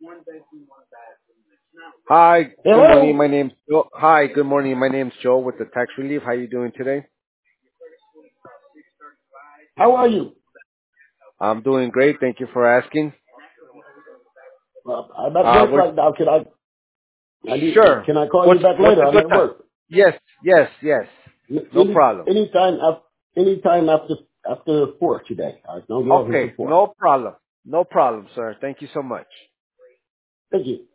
Hi, good morning. Hello. My name's Joe. Hi, good morning. My name's Joe with the Tax Relief. How you doing today? How are you? I'm doing great. Thank you for asking. I'm at work We're right now. sure. Can I call you back What's later? a I'm good at time? work. Yes. No problem. Anytime after 4 today. I know you're open Okay, till 4. no problem. No problem, sir. Thank you so much. Thank you.